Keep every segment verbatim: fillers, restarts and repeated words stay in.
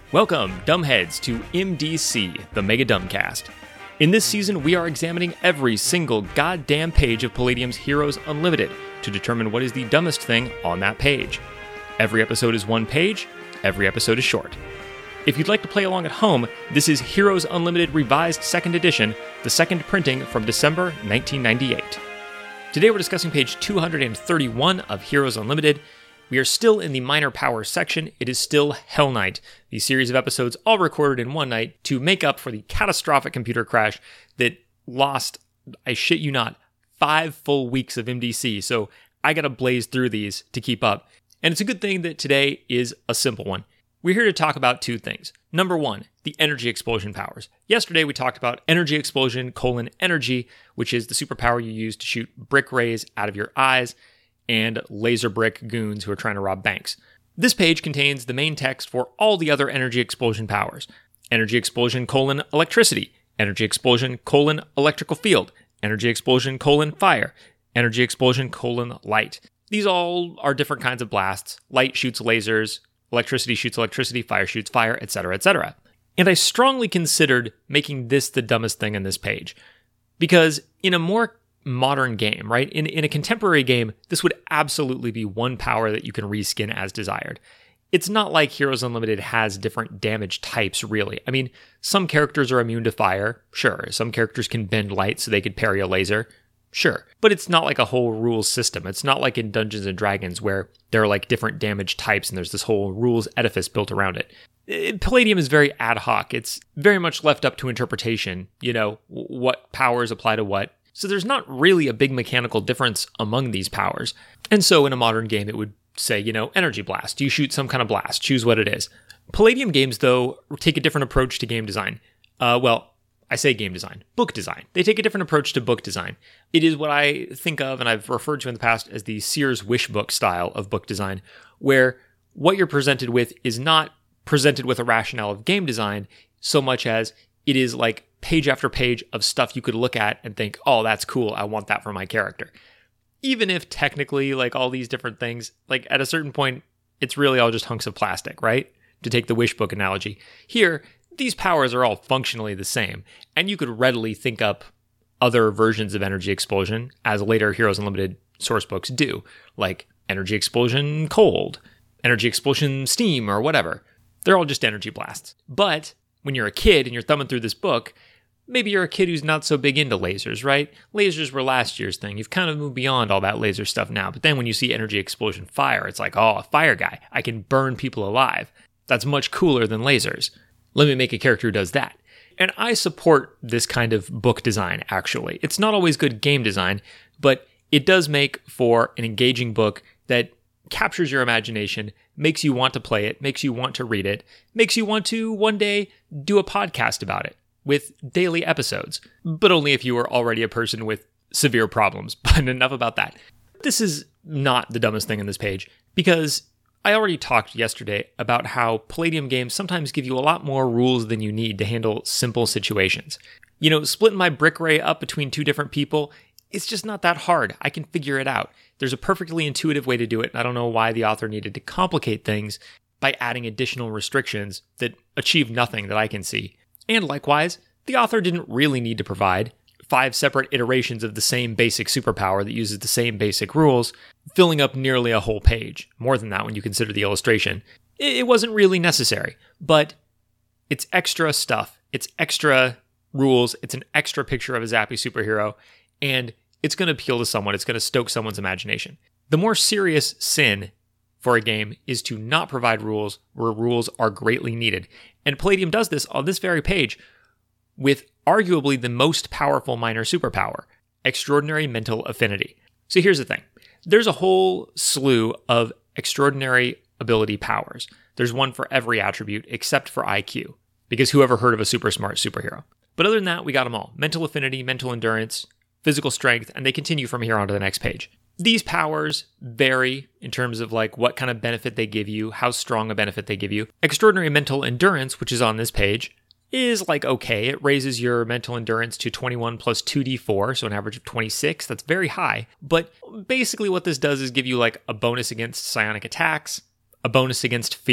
Welcome, dumbheads, to M D C, the Mega Dumbcast. In this season, we are examining every single goddamn page of Palladium's Heroes Unlimited to determine what is the dumbest thing on that page. Every episode is one page, every episode is short. If you'd like to play along at home, this is Heroes Unlimited Revised second Edition, the second printing from December nineteen ninety-eight. Today we're discussing page two hundred thirty-one of Heroes Unlimited. We are still in the minor power section. It is still Hell Night, the series of episodes all recorded in one night to make up for the catastrophic computer crash that lost, I shit you not, five full weeks of M D C. So I gotta blaze through these to keep up. And it's a good thing that today is a simple one. We're here to talk about two things. Number one, the energy explosion powers. Yesterday we talked about energy explosion colon energy, which is the superpower you use to shoot brick rays out of your eyes and laser brick goons who are trying to rob banks. This page contains the main text for all the other energy explosion powers. Energy explosion colon electricity, energy explosion colon electrical field, energy explosion colon fire, energy explosion colon light. These all are different kinds of blasts. Light shoots lasers, electricity shoots electricity, fire shoots fire, et cetera, et cetera. And I strongly considered making this the dumbest thing on this page. Because in a more modern game, right? In in a contemporary game, this would absolutely be one power that you can reskin as desired. It's not like Heroes Unlimited has different damage types, really. I mean, some characters are immune to fire, sure. Some characters can bend light so they could parry a laser, sure. But it's not like a whole rules system. It's not like in Dungeons and Dragons where there are like different damage types and there's this whole rules edifice built around it. It Palladium is very ad hoc. It's very much left up to interpretation, you know, what powers apply to what. So there's not really a big mechanical difference among these powers. And so in a modern game, it would say, you know, energy blast. You shoot some kind of blast. Choose what it is. Palladium games, though, take a different approach to game design. Uh, well, I say game design. Book design. They take a different approach to book design. It is what I think of, and I've referred to in the past, as the Sears Wish Book style of book design, where what you're presented with is not presented with a rationale of game design so much as it is like page after page of stuff you could look at and think, oh, that's cool. I want that for my character. Even if technically, like all these different things, like at a certain point, it's really all just hunks of plastic, right? To take the wish book analogy. Here, these powers are all functionally the same, and you could readily think up other versions of energy explosion, as later Heroes Unlimited source books do, like energy explosion cold, energy explosion steam, or whatever. They're all just energy blasts. But when you're a kid and you're thumbing through this book, maybe you're a kid who's not so big into lasers, right? Lasers were last year's thing. You've kind of moved beyond all that laser stuff now. But then when you see energy explosion fire, it's like, oh, a fire guy. I can burn people alive. That's much cooler than lasers. Let me make a character who does that. And I support this kind of book design, actually. It's not always good game design, but it does make for an engaging book that captures your imagination, makes you want to play it, makes you want to read it, makes you want to one day do a podcast about it with daily episodes, but only if you are already a person with severe problems. But enough about that. This is not the dumbest thing on this page, because I already talked yesterday about how Palladium games sometimes give you a lot more rules than you need to handle simple situations. You know, splitting my brick ray up between two different people, it's just not that hard. I can figure it out. There's a perfectly intuitive way to do it, and I don't know why the author needed to complicate things by adding additional restrictions that achieve nothing that I can see. And likewise, the author didn't really need to provide five separate iterations of the same basic superpower that uses the same basic rules, filling up nearly a whole page. More than that when you consider the illustration. It wasn't really necessary, but it's extra stuff. It's extra rules. It's an extra picture of a zappy superhero, and it's going to appeal to someone. It's going to stoke someone's imagination. The more serious sin for a game is to not provide rules where rules are greatly needed. And Palladium does this on this very page with arguably the most powerful minor superpower, extraordinary mental affinity. So here's the thing. There's a whole slew of extraordinary ability powers. There's one for every attribute except for I Q, because who ever heard of a super smart superhero? But other than that, we got them all. Mental affinity, mental endurance, physical strength, and they continue from here on to the next page. These powers vary in terms of like what kind of benefit they give you, how strong a benefit they give you. Extraordinary mental endurance, which is on this page, is like okay. It raises your mental endurance to twenty-one plus two d four, so an average of twenty-six. That's very high. But basically what this does is give you like a bonus against psionic attacks, a bonus against fear,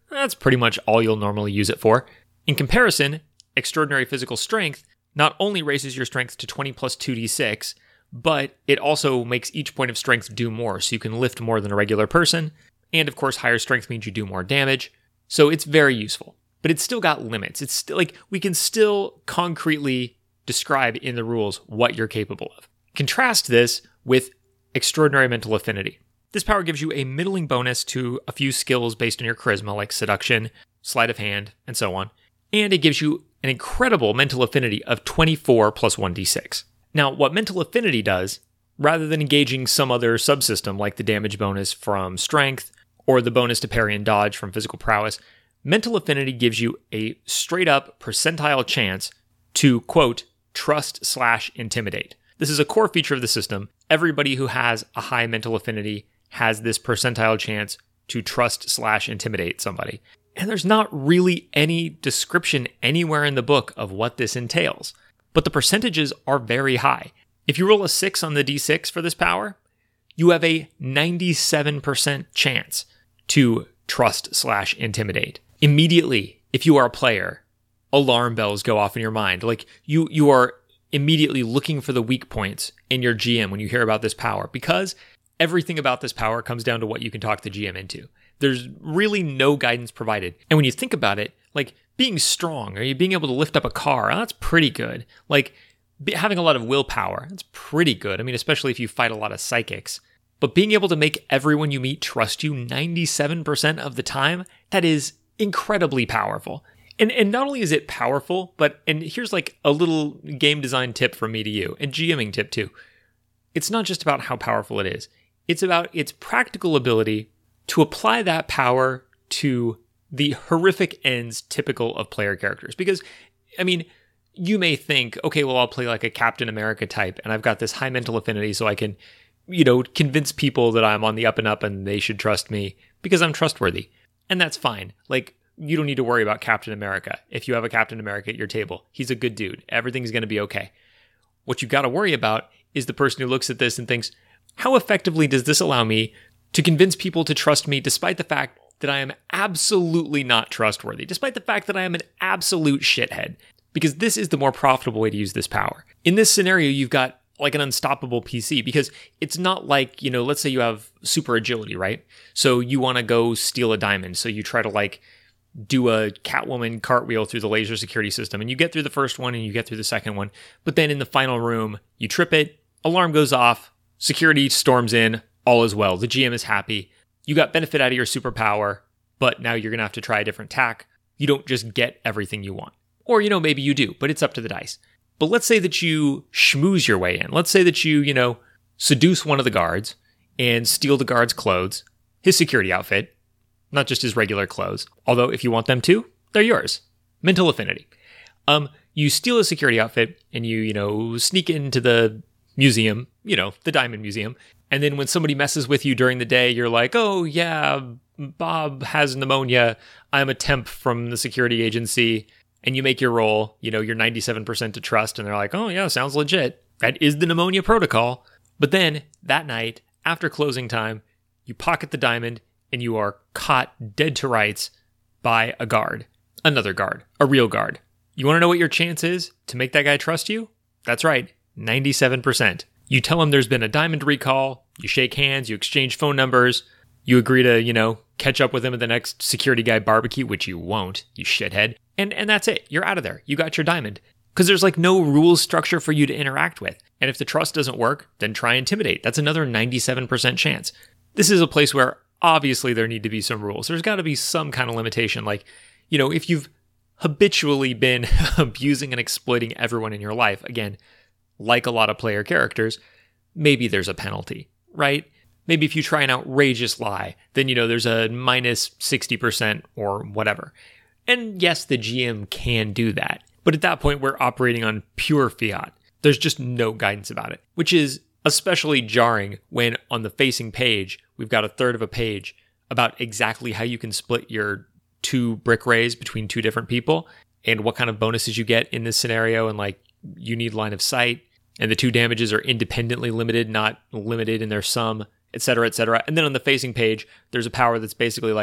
That's pretty much all you'll normally use it for. In comparison, Extraordinary Physical Strength not only raises your strength to twenty plus two d six, but it also makes each point of strength do more, so you can lift more than a regular person. And of course, higher strength means you do more damage. So it's very useful. But it's still got limits. It's still like we can still concretely describe in the rules what you're capable of. Contrast this with Extraordinary Mental Affinity. This power gives you a middling bonus to a few skills based on your charisma, like seduction, sleight of hand, and so on. And it gives you an incredible mental affinity of twenty-four plus one d six. Now, what mental affinity does, rather than engaging some other subsystem like the damage bonus from strength or the bonus to parry and dodge from physical prowess, mental affinity gives you a straight up percentile chance to, quote, trust slash intimidate. This is a core feature of the system. Everybody who has a high mental affinity has this percentile chance to trust slash intimidate somebody. And there's not really any description anywhere in the book of what this entails. But the percentages are very high. If you roll a six on the d six for this power, you have a ninety-seven percent chance to trust slash intimidate. Immediately, if you are a player, alarm bells go off in your mind. Like you, you are immediately looking for the weak points in your G M when you hear about this power, because everything about this power comes down to what you can talk the G M into. There's really no guidance provided. And when you think about it, like being strong or you being able to lift up a car, that's pretty good. Like having a lot of willpower, that's pretty good. I mean, especially if you fight a lot of psychics. But being able to make everyone you meet trust you ninety-seven percent of the time, that is incredibly powerful. And and not only is it powerful, but, and here's like a little game design tip from me to you, and GMing tip too. It's not just about how powerful it is. It's about its practical ability to apply that power to the horrific ends typical of player characters. Because, I mean, you may think, okay, well, I'll play like a Captain America type, and I've got this high mental affinity, so I can, you know, convince people that I'm on the up and up and they should trust me because I'm trustworthy. And that's fine. Like, you don't need to worry about Captain America. If you have a Captain America at your table, he's a good dude. Everything's going to be okay. What you got to worry about is the person who looks at this and thinks, how effectively does this allow me to convince people to trust me despite the fact that I am absolutely not trustworthy, despite the fact that I am an absolute shithead? Because this is the more profitable way to use this power. In this scenario, you've got like an unstoppable P C, because it's not like, you know, let's say you have super agility, right? So you want to go steal a diamond. So you try to like do a Catwoman cartwheel through the laser security system, and you get through the first one and you get through the second one. But then in the final room, you trip it, alarm goes off, security storms in, all is well. The G M is happy. You got benefit out of your superpower, but now you're going to have to try a different tack. You don't just get everything you want. Or, you know, maybe you do, but it's up to the dice. But let's say that you schmooze your way in. Let's say that you, you know, seduce one of the guards and steal the guard's clothes, his security outfit, not just his regular clothes. Although if you want them to, they're yours. Mental affinity. Um, you steal his security outfit and you, you know, sneak into the museum, you know, the Diamond Museum. And then when somebody messes with you during the day, you're like, oh yeah, Bob has pneumonia. I'm a temp from the security agency. And you make your roll, you know, you're ninety-seven percent to trust. And they're like, oh yeah, sounds legit. That is the pneumonia protocol. But then that night, after closing time, you pocket the diamond and you are caught dead to rights by a guard. Another guard. A real guard. You want to know what your chance is to make that guy trust you? That's right. ninety-seven percent. You tell him there's been a diamond recall. You shake hands. You exchange phone numbers. You agree to, you know, catch up with him at the next security guy barbecue, which you won't, you shithead. And and that's it. You're out of there. You got your diamond. Because there's like no rules structure for you to interact with. And if the trust doesn't work, then try intimidate. That's another ninety-seven percent chance. This is a place where obviously there need to be some rules. There's got to be some kind of limitation. Like, you know, if you've habitually been abusing and exploiting everyone in your life, again, like a lot of player characters, maybe there's a penalty, right? Maybe if you try an outrageous lie, then, you know, there's a minus sixty percent or whatever. And yes, the G M can do that. But at that point, we're operating on pure fiat. There's just no guidance about it, which is especially jarring when on the facing page, we've got a third of a page about exactly how you can split your two brick rays between two different people and what kind of bonuses you get in this scenario. And like, you need line of sight, and the two damages are independently limited, not limited in their sum, et cetera, et cetera. And then on the facing page, there's a power that's basically like,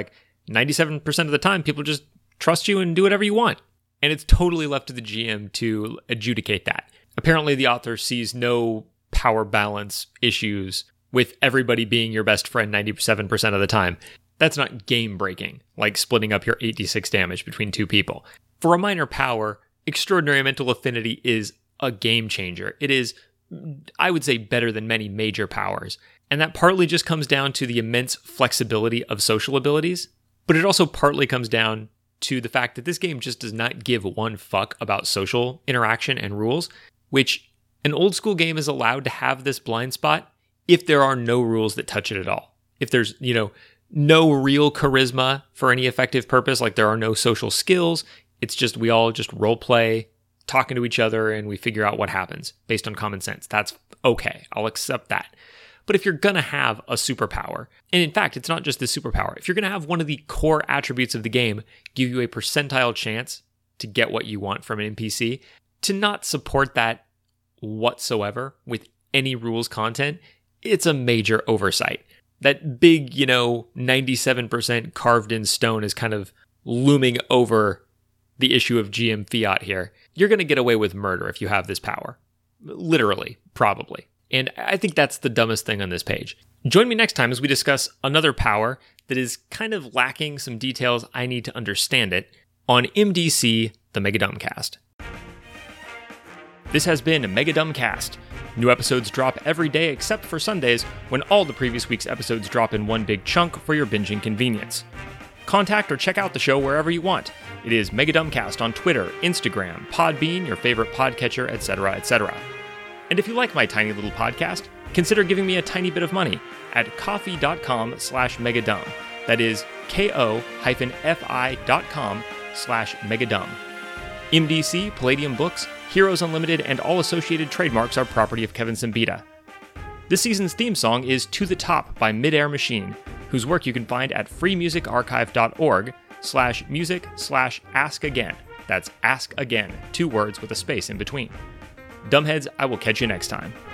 ninety-seven percent of the time, people just trust you and do whatever you want. And it's totally left to the G M to adjudicate that. Apparently, the author sees no power balance issues with everybody being your best friend ninety-seven percent of the time. That's not game breaking, like splitting up your eight d six damage between two people. For a minor power, Extraordinary Mental Affinity is a game changer. It is, I would say, better than many major powers. And that partly just comes down to the immense flexibility of social abilities, but it also partly comes down to the fact that this game just does not give one fuck about social interaction and rules, which an old school game is allowed to have this blind spot if there are no rules that touch it at all. If there's, you know, no real charisma for any effective purpose, like there are no social skills, it's just we all just role play, talking to each other, and we figure out what happens based on common sense. That's okay. I'll accept that. But if you're going to have a superpower, and in fact, it's not just the superpower, if you're going to have one of the core attributes of the game give you a percentile chance to get what you want from an N P C, to not support that whatsoever with any rules content, it's a major oversight. That big, you know, ninety-seven percent carved in stone is kind of looming over the issue of G M fiat here. You're going to get away with murder if you have this power. Literally, probably. And I think that's the dumbest thing on this page. Join me next time as we discuss another power that is kind of lacking some details I need to understand it on M D C, the Mega Dumbcast. This has been a Mega Dumbcast. New episodes drop every day except for Sundays, when all the previous week's episodes drop in one big chunk for your binging convenience. Contact or check out the show wherever you want. It is Mega Dumbcast on Twitter, Instagram, Podbean, your favorite podcatcher, et cetera, et cetera. And if you like my tiny little podcast, consider giving me a tiny bit of money at ko-fi.com slash megadumb. That is ko-fi.com slash megadumb. M D C, Palladium Books, Heroes Unlimited, and all associated trademarks are property of Kevin Simbita. This season's theme song is To the Top by Midair Machine, whose work you can find at freemusicarchive.org slash music slash ask again. That's ask again, two words with a space in between. Dumbheads, I will catch you next time.